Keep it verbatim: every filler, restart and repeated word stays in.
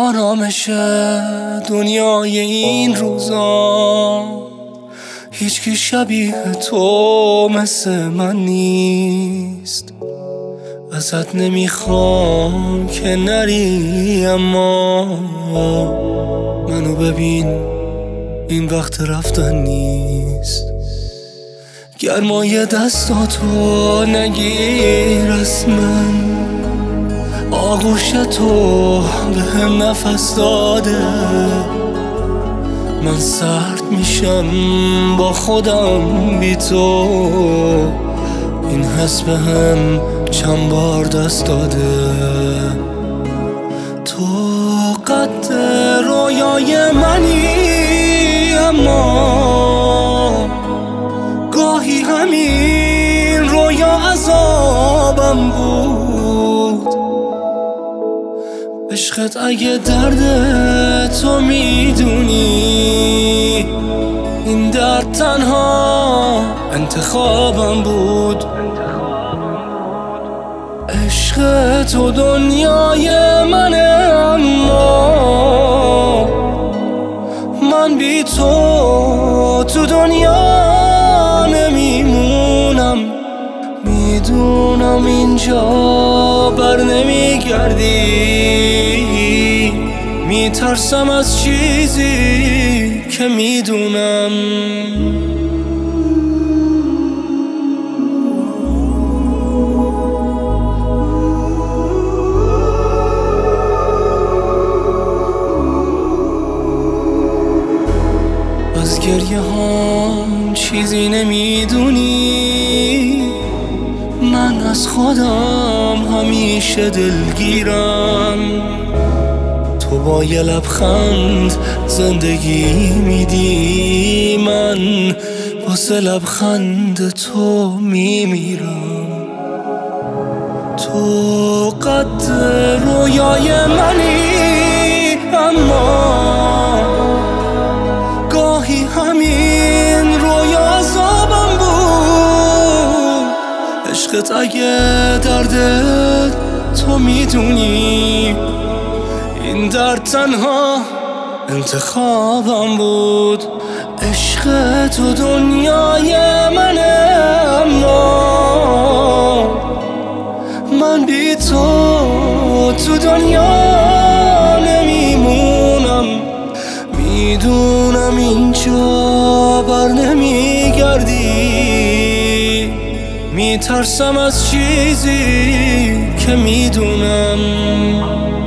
آرامش دنیای این روزا هیچکی شبیه تو مثل من نیست. ازت نمیخوام که نری، اما منو ببین، این وقت رفتن نیست. گرمای دستاتو نگیر از من، آغوش تو به هم نفس داده. من سرد میشم با خودم بی تو، این حس به هم چند بار دست داده. تو قد رویای منی، اما گاهی همین رویا عذابم بود. عشقت اگه درد تو میدونی، این درد تنها انتخابم بود. عشق تو دنیای منه، اما من بی تو تو دنیا نمیمونم. میدونم اینجا بر نمیگردی، میترسم از چیزی که میدونم. از گریه هم چیزی نمیدونی، من از خودم همیشه دلگیرم. تو با یه لبخند زندگی میدی، من واسه لبخند تو میمیرم. تو قد رویای منی، اما گاهی همین رویا عذابم بود. عشقت اگه درد تو میدونی، این درد تنها انتخابم بود. عشق تو دنیای منه، اما من بی تو تو دنیا نمیمونم. میدونم اینجا بر نمیگردی، میترسم از چیزی که میدونم.